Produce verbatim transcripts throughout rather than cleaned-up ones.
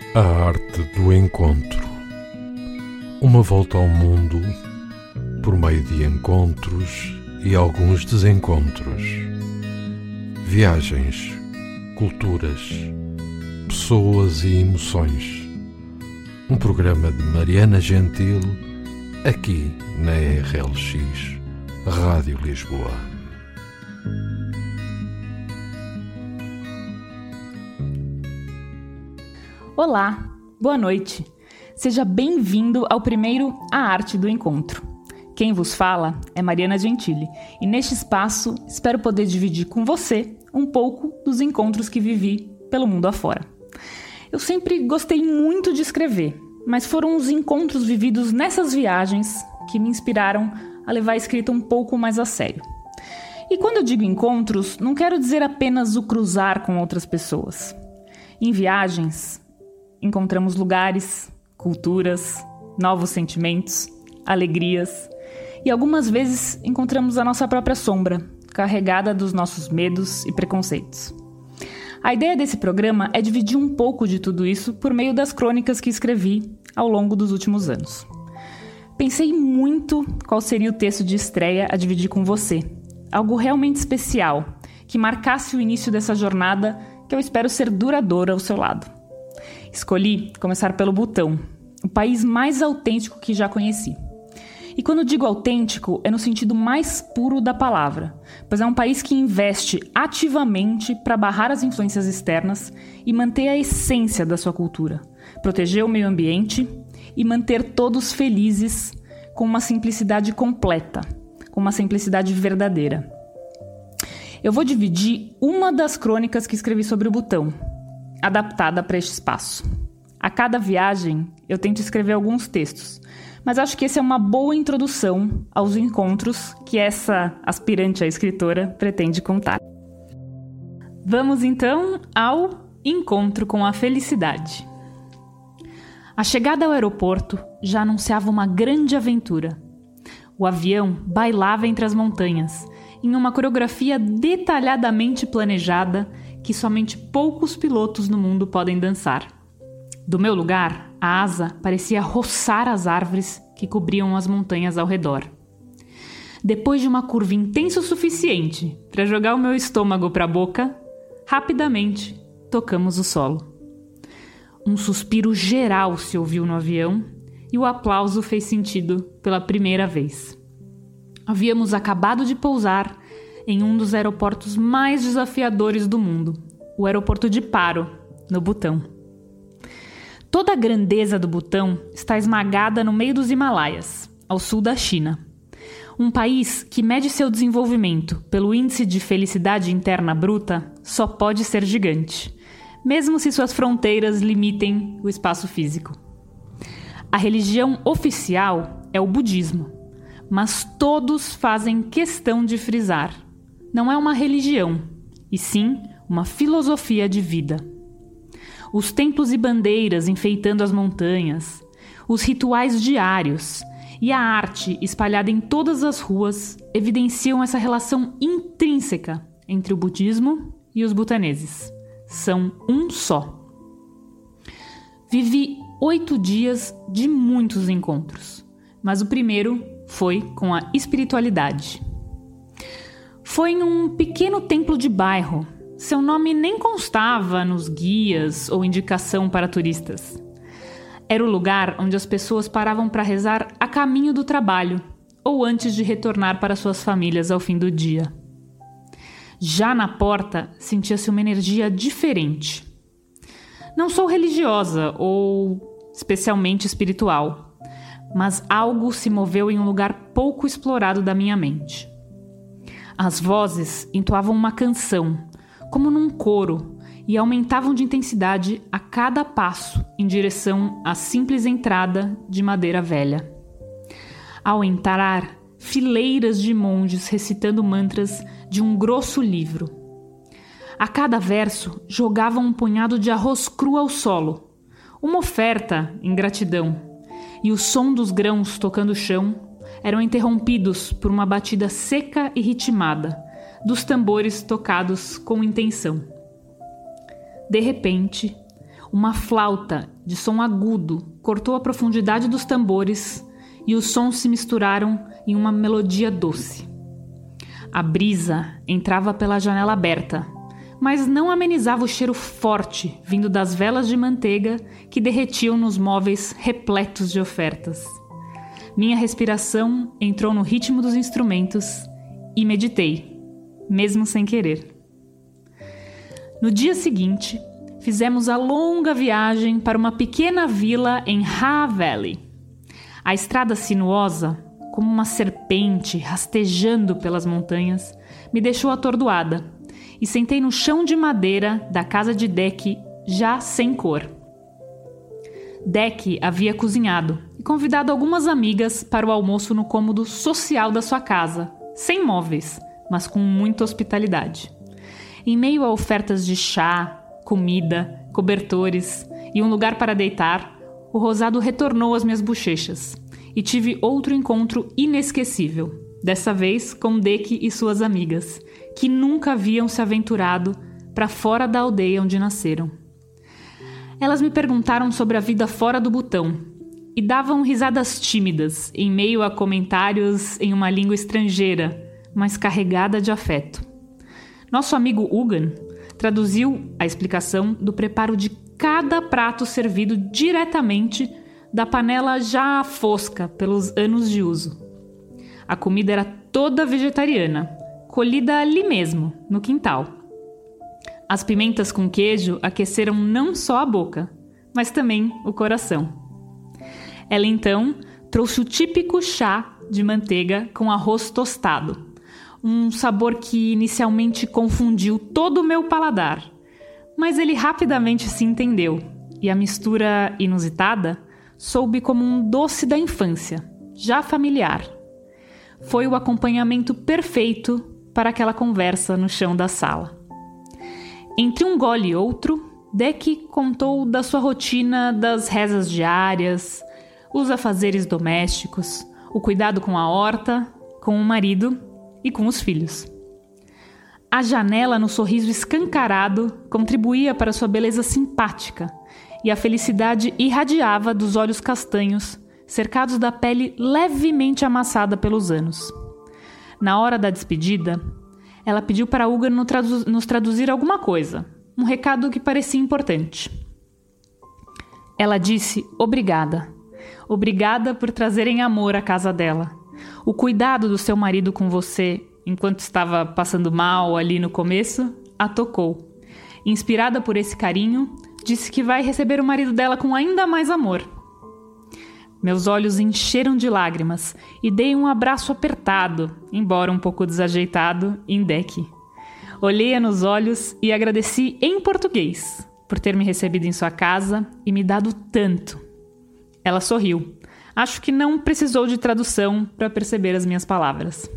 A arte do encontro. Uma volta ao mundo por meio de encontros e alguns desencontros. Viagens, culturas, pessoas e emoções. Um programa de Mariana Gentil, aqui na R L X, Rádio Lisboa. Olá, boa noite. Seja bem-vindo ao primeiro A Arte do Encontro. Quem vos fala é Mariana Gentili e neste espaço espero poder dividir com você um pouco dos encontros que vivi pelo mundo afora. Eu sempre gostei muito de escrever, mas foram os encontros vividos nessas viagens que me inspiraram a levar a escrita um pouco mais a sério. E quando eu digo encontros, não quero dizer apenas o cruzar com outras pessoas. Em viagens, encontramos lugares, culturas, novos sentimentos, alegrias e algumas vezes encontramos a nossa própria sombra, carregada dos nossos medos e preconceitos. A ideia desse programa é dividir um pouco de tudo isso por meio das crônicas que escrevi ao longo dos últimos anos. Pensei muito qual seria o texto de estreia a dividir com você, algo realmente especial, que marcasse o início dessa jornada que eu espero ser duradoura ao seu lado. Escolhi começar pelo Butão, o país mais autêntico que já conheci. E quando digo autêntico, é no sentido mais puro da palavra, pois é um país que investe ativamente para barrar as influências externas e manter a essência da sua cultura, proteger o meio ambiente e manter todos felizes com uma simplicidade completa, com uma simplicidade verdadeira. Eu vou dividir uma das crônicas que escrevi sobre o Butão, adaptada para este espaço. A cada viagem, eu tento escrever alguns textos, mas acho que esse é uma boa introdução aos encontros que essa aspirante a escritora pretende contar. Vamos então ao encontro com a felicidade. A chegada ao aeroporto já anunciava uma grande aventura. O avião bailava entre as montanhas, em uma coreografia detalhadamente planejada que somente poucos pilotos no mundo podem dançar. Do meu lugar, a asa parecia roçar as árvores que cobriam as montanhas ao redor. Depois de uma curva intensa o suficiente para jogar o meu estômago para a boca, rapidamente tocamos o solo. Um suspiro geral se ouviu no avião e o aplauso fez sentido pela primeira vez. Havíamos acabado de pousar em um dos aeroportos mais desafiadores do mundo, o aeroporto de Paro, no Butão. Toda a grandeza do Butão está esmagada no meio dos Himalaias, ao sul da China. Um país que mede seu desenvolvimento pelo índice de felicidade interna bruta só pode ser gigante, mesmo se suas fronteiras limitem o espaço físico. A religião oficial é o budismo, mas todos fazem questão de frisar. Não é uma religião, e sim uma filosofia de vida. Os templos e bandeiras enfeitando as montanhas, os rituais diários e a arte espalhada em todas as ruas evidenciam essa relação intrínseca entre o budismo e os butaneses. São um só. Vivi oito dias de muitos encontros, mas o primeiro foi com a espiritualidade. Foi em um pequeno templo de bairro. Seu nome nem constava nos guias ou indicação para turistas. Era o lugar onde as pessoas paravam para rezar a caminho do trabalho ou antes de retornar para suas famílias ao fim do dia. Já na porta, sentia-se uma energia diferente. Não sou religiosa ou especialmente espiritual, mas algo se moveu em um lugar pouco explorado da minha mente. As vozes entoavam uma canção, como num coro, e aumentavam de intensidade a cada passo em direção à simples entrada de madeira velha. Ao entrar, fileiras de monges recitando mantras de um grosso livro. A cada verso jogavam um punhado de arroz cru ao solo, uma oferta em gratidão, e o som dos grãos tocando o chão eram interrompidos por uma batida seca e ritmada dos tambores tocados com intenção. De repente, Uma flauta de som agudo cortou a profundidade dos tambores e os sons se misturaram em uma melodia doce. A brisa entrava pela janela aberta, mas não amenizava o cheiro forte vindo das velas de manteiga que derretiam nos móveis repletos de ofertas. Minha respiração entrou no ritmo dos instrumentos e meditei, mesmo sem querer. No dia seguinte, fizemos a longa viagem para uma pequena vila em Ha Valley. A estrada sinuosa, como uma serpente rastejando pelas montanhas, me deixou atordoada e sentei no chão de madeira da casa de Deck, já sem cor. Deck havia cozinhado e convidado algumas amigas para o almoço no cômodo social da sua casa, sem móveis, mas com muita hospitalidade. Em meio a ofertas de chá, comida, cobertores e um lugar para deitar, o rosado retornou às minhas bochechas e tive outro encontro inesquecível, dessa vez com Deck e suas amigas, que nunca haviam se aventurado para fora da aldeia onde nasceram. Elas me perguntaram sobre a vida fora do botão e davam risadas tímidas em meio a comentários em uma língua estrangeira, mas carregada de afeto. Nosso amigo Ugan traduziu a explicação do preparo de cada prato servido diretamente da panela já fosca pelos anos de uso. A comida era toda vegetariana, colhida ali mesmo, no quintal. As pimentas com queijo aqueceram não só a boca, mas também o coração. Ela então trouxe o típico chá de manteiga com arroz tostado, um sabor que inicialmente confundiu todo o meu paladar, mas ele rapidamente se entendeu e a mistura inusitada soube como um doce da infância, já familiar. Foi o acompanhamento perfeito para aquela conversa no chão da sala. Entre um gole e outro, Deck contou da sua rotina das rezas diárias, os afazeres domésticos, o cuidado com a horta, com o marido e com os filhos. A janela no sorriso escancarado contribuía para sua beleza simpática e a felicidade irradiava dos olhos castanhos, cercados da pele levemente amassada pelos anos. Na hora da despedida, ela pediu para Ugan nos traduzir alguma coisa, um recado que parecia importante. Ela disse obrigada. Obrigada por trazerem amor à casa dela. O cuidado do seu marido com você, enquanto estava passando mal ali no começo, a tocou. Inspirada por esse carinho, disse que vai receber o marido dela com ainda mais amor. Meus olhos encheram de lágrimas e dei um abraço apertado, embora um pouco desajeitado, em Deck. Olhei-a nos olhos e agradeci em português por ter me recebido em sua casa e me dado tanto. Ela sorriu. Acho que não precisou de tradução para perceber as minhas palavras.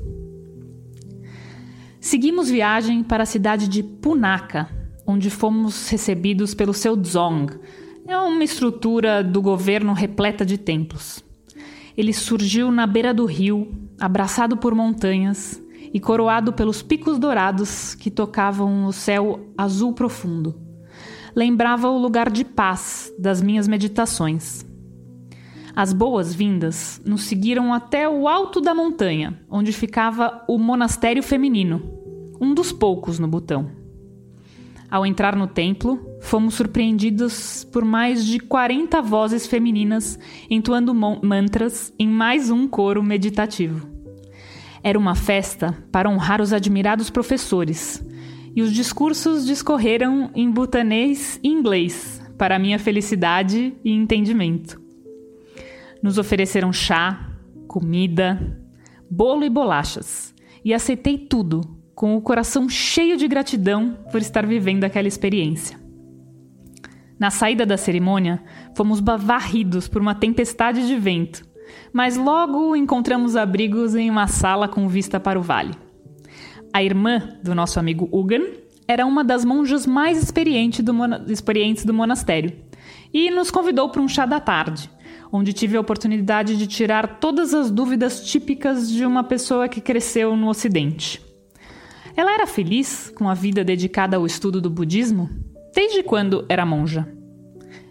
Seguimos viagem para a cidade de Punakha, onde fomos recebidos pelo seu dzong. É uma estrutura do governo repleta de templos. Ele surgiu na beira do rio, abraçado por montanhas e coroado pelos picos dourados que tocavam o céu azul profundo. Lembrava o lugar de paz das minhas meditações. As boas-vindas nos seguiram até o alto da montanha, onde ficava o monastério feminino, um dos poucos no Butão. Ao entrar no templo, fomos surpreendidos por mais de quarenta vozes femininas entoando mantras em mais um coro meditativo. Era uma festa para honrar os admirados professores, e os discursos discorreram em butanês e inglês, para minha felicidade e entendimento. Nos ofereceram chá, comida, bolo e bolachas, e aceitei tudo, com o coração cheio de gratidão por estar vivendo aquela experiência. Na saída da cerimônia, fomos varridos por uma tempestade de vento, mas logo encontramos abrigos em uma sala com vista para o vale. A irmã do nosso amigo Ugan era uma das monjas mais experiente do mona- experientes do monastério e nos convidou para um chá da tarde, onde tive a oportunidade de tirar todas as dúvidas típicas de uma pessoa que cresceu no Ocidente. Ela era feliz com a vida dedicada ao estudo do budismo? Desde quando era monja?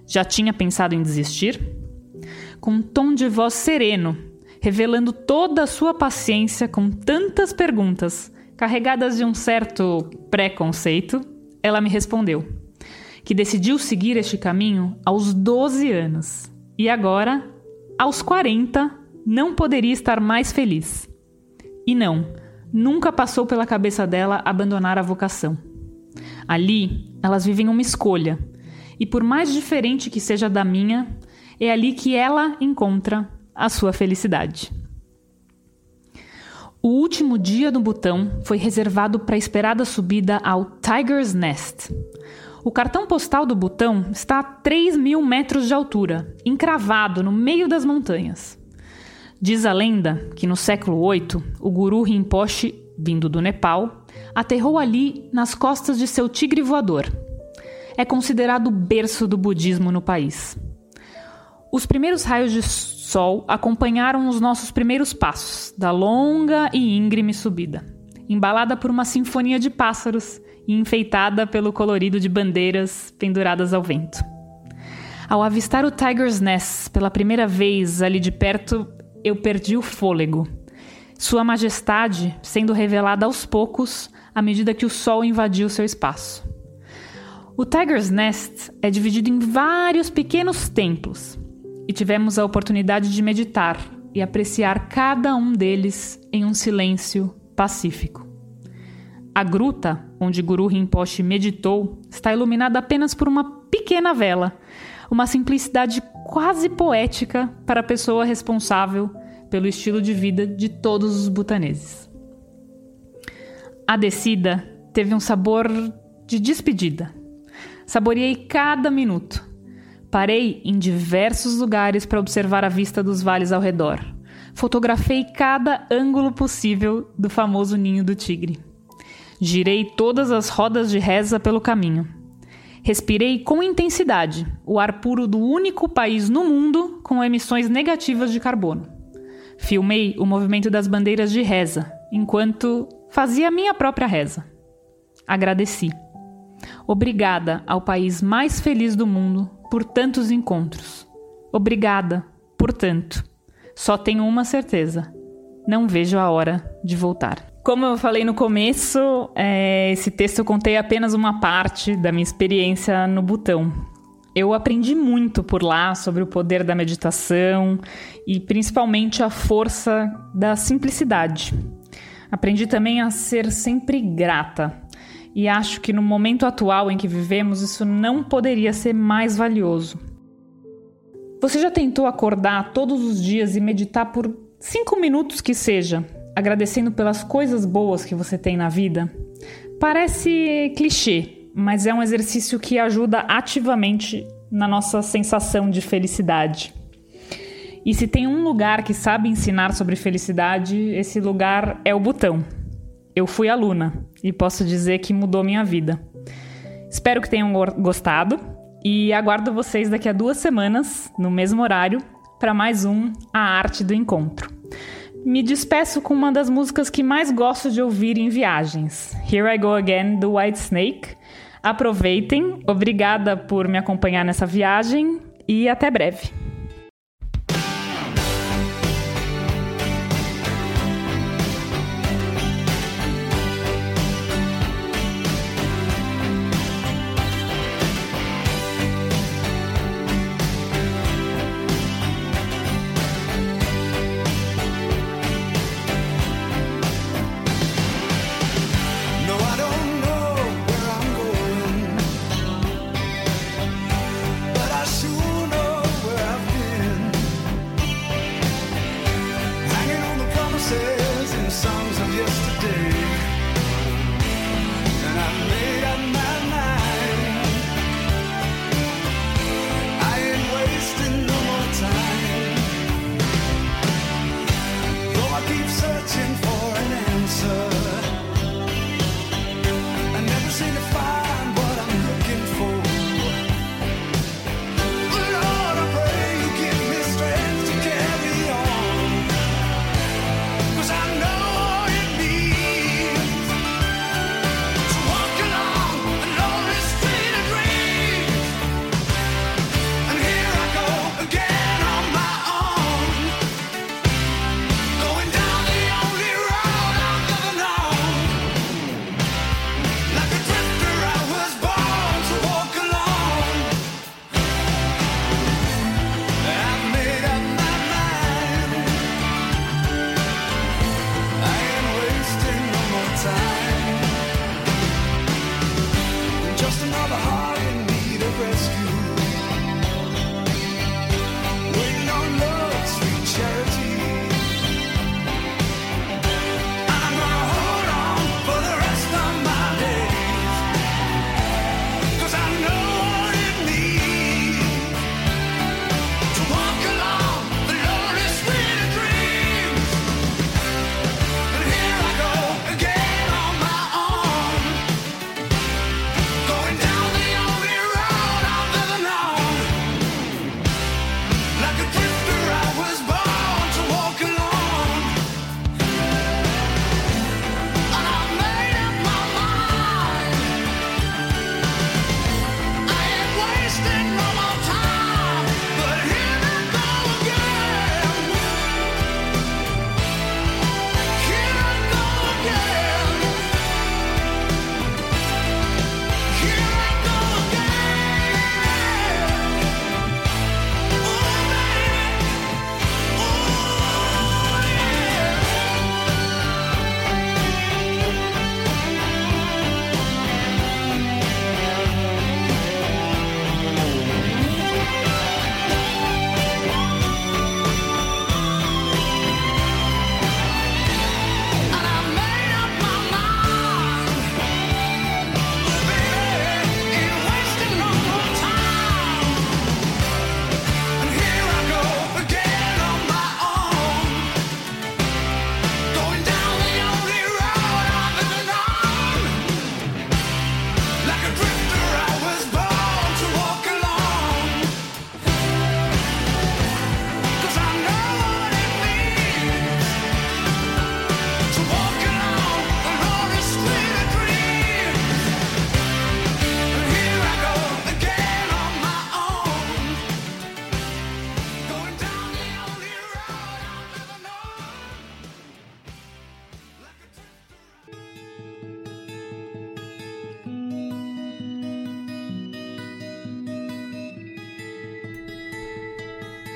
Já tinha pensado em desistir? Com um tom de voz sereno, revelando toda a sua paciência com tantas perguntas, carregadas de um certo preconceito, ela me respondeu que decidiu seguir este caminho aos doze anos e agora, aos quarenta, não poderia estar mais feliz. E não, nunca passou pela cabeça dela abandonar a vocação. Ali, elas vivem uma escolha, e por mais diferente que seja da minha, é ali que ela encontra a sua felicidade. O último dia no Butão foi reservado para a esperada subida ao Tiger's Nest. O cartão postal do Butão está a três mil metros de altura, encravado no meio das montanhas. Diz a lenda que no século oito, o guru Rinpoche, vindo do Nepal, aterrou ali nas costas de seu tigre voador. É considerado o berço do budismo no país. Os primeiros raios de sol acompanharam os nossos primeiros passos da longa e íngreme subida, embalada por uma sinfonia de pássaros e enfeitada pelo colorido de bandeiras penduradas ao vento. Ao avistar o Tiger's Nest pela primeira vez ali de perto, eu perdi o fôlego. Sua majestade sendo revelada aos poucos à medida que o sol invadiu seu espaço. O Tiger's Nest é dividido em vários pequenos templos e tivemos a oportunidade de meditar e apreciar cada um deles em um silêncio pacífico. A gruta onde Guru Rinpoche meditou está iluminada apenas por uma pequena vela, uma simplicidade quase poética para a pessoa responsável pelo estilo de vida de todos os butaneses. A descida teve um sabor de despedida. Saboreei cada minuto. Parei em diversos lugares para observar a vista dos vales ao redor. Fotografei cada ângulo possível do famoso Ninho do Tigre. Girei todas as rodas de reza pelo caminho. Respirei com intensidade o ar puro do único país no mundo com emissões negativas de carbono. Filmei o movimento das bandeiras de reza, enquanto fazia a minha própria reza. Agradeci. Obrigada ao país mais feliz do mundo por tantos encontros. Obrigada por tanto. Só tenho uma certeza. Não vejo a hora de voltar. Como eu falei no começo, é, esse texto eu contei apenas uma parte da minha experiência no Butão. Eu aprendi muito por lá sobre o poder da meditação e principalmente a força da simplicidade. Aprendi também a ser sempre grata. E acho que no momento atual em que vivemos, isso não poderia ser mais valioso. Você já tentou acordar todos os dias e meditar por cinco minutos que seja, agradecendo pelas coisas boas que você tem na vida? Parece clichê, mas é um exercício que ajuda ativamente na nossa sensação de felicidade. E se tem um lugar que sabe ensinar sobre felicidade, esse lugar é o Butão. Eu fui aluna e posso dizer que mudou minha vida. Espero que tenham gostado e aguardo vocês daqui a duas semanas, no mesmo horário, para mais um A Arte do Encontro. Me despeço com uma das músicas que mais gosto de ouvir em viagens, Here I Go Again, do Whitesnake. Aproveitem, obrigada por me acompanhar nessa viagem e até breve. But I sure know where I'm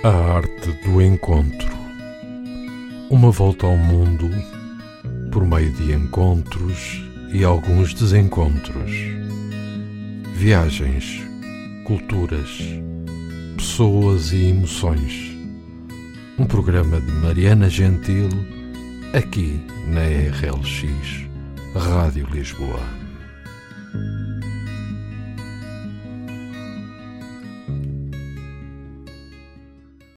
A arte do encontro. Uma volta ao mundo por meio de encontros e alguns desencontros. Viagens, culturas, pessoas e emoções. Um programa de Mariana Gentil, aqui na R L X Rádio Lisboa.